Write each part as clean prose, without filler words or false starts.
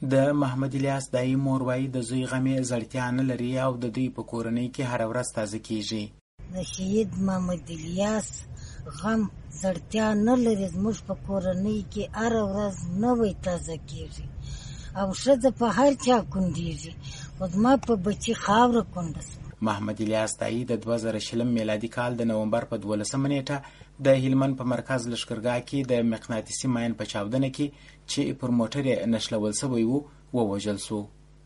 د محمد الیاس دایي مور وایي د زوی غم یې زړتیا نه لري او د دوی په کورنۍ کې هره ورځ تازه کیږي. د شهید محمد الیاس غم زړتیا نه لري، زموږ په کورنۍ کې هره ورځ نوی تازه کیږي او ښځه په هر چا کونډېږي، خو زما په بچي خاوره کونډه شوه. محمد الیاس دایي د 2000 میلادي کال د نومبر په 12 نیټه د هلمند په مرکز لښکرګاه کې د مقناطیسي ماین په چاودنه کې چې پر موټر یې نښلول شوی و ووژل شو.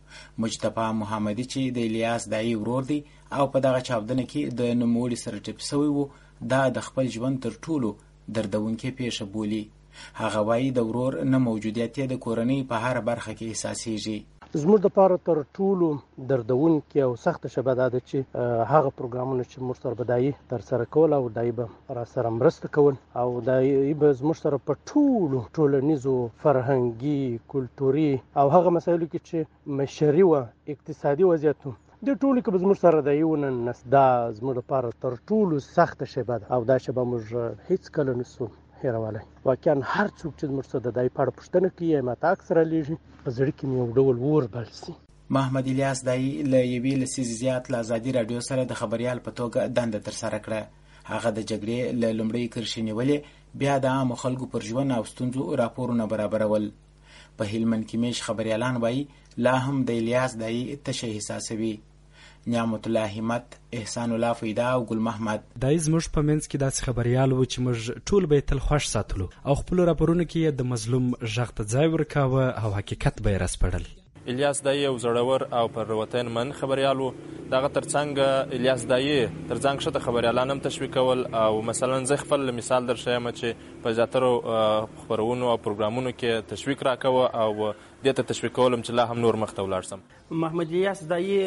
مجتبی محمدي چې د الیاس دایي ورور دی او په دغه چاودنه کې د نوموړي سره ټپي شوی و، دا د خپل ژوند تر ټولو دردونکې پیښه بولي. هغه وایي د ورور نه موجودیت یې د کورنۍ په هره برخه کې احساسیږي. زموږ دپاره تر ټولو دردونکې او سخته شبه دا ده چې هغه پروګرامونه چې موږ سره به دایي ترسره کول او دایي به راسره مرسته کول او دایي به زموږ سره په ټولو ټولنیزو، فرهنګي، کلتوري او هغه مسایلو کې چې مشري وه، اقتصادي وضعیت د ټولو کې به زموږ سره دایي ونه نس. دا زموږ لپاره تر ټولو سخته شبه ده او دا شبه موږ هیڅکله نسو هیرولی. واقعا هر څوک چې زموږ څخه د دایي په اړه پوښتنه کوي یا ماته عکس رالیږي، په زړه کې مې یو ډول اور بل شي. محمد الیاس دایي له یوې لسیزې زیات له ازادي راډیو سره د خبریال په توګه دنده ترسره کړه. هغه د جګړې له لومړۍ کرښې نیولې بیا د عامو خلکو پر ژوند او ستونزو راپورونه برابرول. په هلمند کې میش خبریالان وایي لا هم د الیاس دایي تشه احساسوي. نعمت الله همت، احسان الله فیدا او ګل محمد دای زموږ په منځ کې داسې خبریال و چې موږ ټول به یې تل خوښ ساتلو او خپلو راپورونو کې یې د مظلوم غږ ته ځای ورکاوه او حقیقت به یې راسپړل. الیاس دایي یو زړور او پر وطن من خبریال و. دغه ترڅنګ الیاس دایي ترڅنګ شته خبریالان هم تشویقول او مثلا زه خپل مثال درښیم چې په زیاترو خپرونو او پروګرامونو کې تشویق راکوه او دې ته تشویقولم چې لا هم نور مخ ته ولاړ سم. محمد الیاس دایي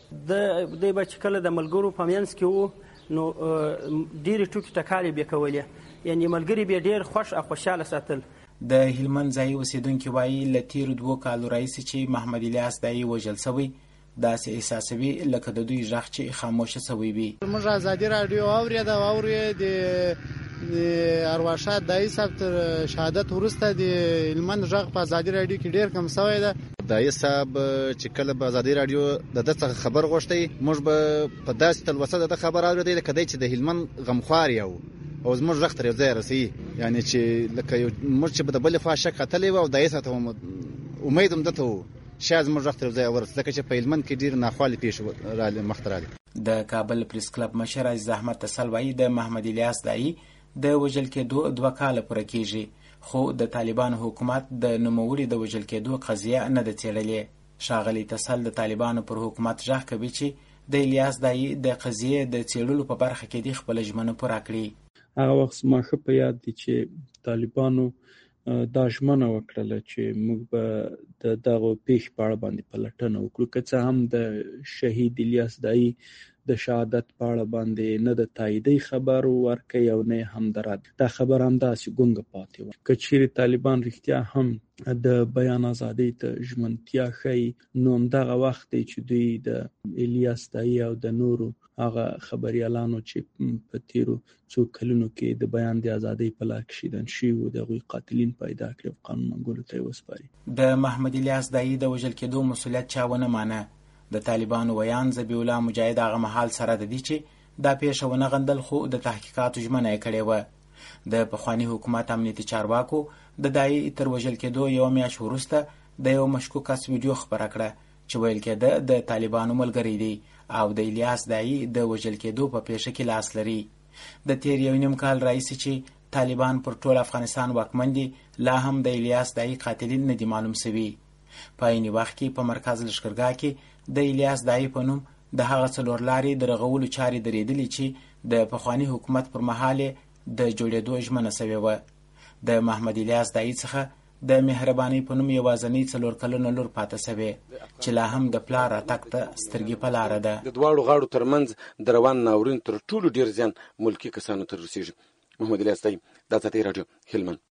دی به چې کله د ملګرو په منځ کې و نو ډېرې ټوکې ټکالې به یې کولې، یعنې ملګري به یې ډېر خوښ او خوشحاله ساتل. د هلمند ځایي اوسېدونکي وایي له تېرو 2 کالو راهیسې چې محمد الیاس دایي وژل شوی داسې احساسوي لکه د دوی غږ چې خاموشه شوی وي. موږ ازادي راډیو اورېده او اورې د ارواښاد دایي صاحب تر شهادت وروسته د هلمند غږ په ازادي راډیو کې ډېر کم شوی ده. دایي صاحب چې کله به ازادي راډیو د ده څخه خبر غوښتی، موږ به په داسې تلوسه د ده خبر اورېدی لکه دی چې د هلمند غمخوار یو او زموږ غږ تر یو ځای رسوي، یعنې چې لکه موږ چې به د بلې خوا شک کتلی وو او دایي صاحب ته امید هم ده ته و شاید زموږ غږ تر یو ځای ورسي، ځکه چې په هلمند کې ډېرې ناخوالې پیښې مخته راغلې. د کابل پریس کلب مشر عزیز احمد تسل وایي د محمد الیاس دایي د وژل کېدو 2 کاله پوره کیږي، خو د طالبانو حکومت د نوموړي د وژل کېدو قضیه نه ده څېړلې. ښاغلی تسل د طالبانو پر حکومت غږ کوي چې د الیاس دایي د قضیې د څېړلو په برخه کې دې خپله ژمنه پوره کړي. هغه وخت زما ښه په یاد دي چې طالبانو دا ژمنه وکړله چې موږ به د دغو پیښې په اړه باندې پلټنه وکړو، که څه هم د شهید الیاس دایي د شهادت په اړه باندې نه د تاییدي خبر ورکوي او نه هم د رد. دا خبر همداسې ګونګه پاتې وه. که چیرې طالبان رښتیا هم د بیان ازادۍ ته ژمنتیا ښیي نو همدغه وخت دی چې دوی د الیاس دایي او د نورو هغه خبریالانو چې په تیرو څو کلونو کې د بیان د ازادۍ په لار کې شهیدان شوي وو د هغوی قاتلین پیدا کړي او قانون منګولو ته یې وسپاري. د محمد الیاس دایي د وژل کېدو مسؤلیت چا ونه مانه. د طالبانو ویان ذبیح الله مجاهد هغه مهال سره د دې چې دا پیښه ونه غندل خو د تحقیقاتو ژمنه یې کړې وه. د پخواني حکومت امنیتي چارواکو د دایي تر وژل کېدو 1 میاشت وروسته د یو مشکوک کس ویډیو خپره کړه چې ویل کېده د طالبانو ملګری دی او د الیاس دایي د وژل کېدو په پیښه کې لاس لري. د تیر 1.5 کال راهیسې چې طالبان پر ټول افغانستان واکمن دي لا هم د الیاس دایي قاتلین نه دي معلوم شوي. په عین وخت کې په مرکز لښکرګاه کې د الیاس دایي په نوم د هغه څلور لارې د رغولو چارې درېدلې چې د پخواني حکومت پر مهال د جوړېدو ژمنه شوې وه. د محمد الیاس دایي څخه د مهربانۍ په نوم یوازنۍ 4 کلونه لور پاته شوې چې لا هم د پلار راتګ ته سترګې په لاره ده. د دواړو غاړو ترمنځ د روان ناورین تر ټولو ډېر زیان ملکي کسانو ته رسېږي. محمد الیاس دایي، د ازادۍ راډیو، هلمند.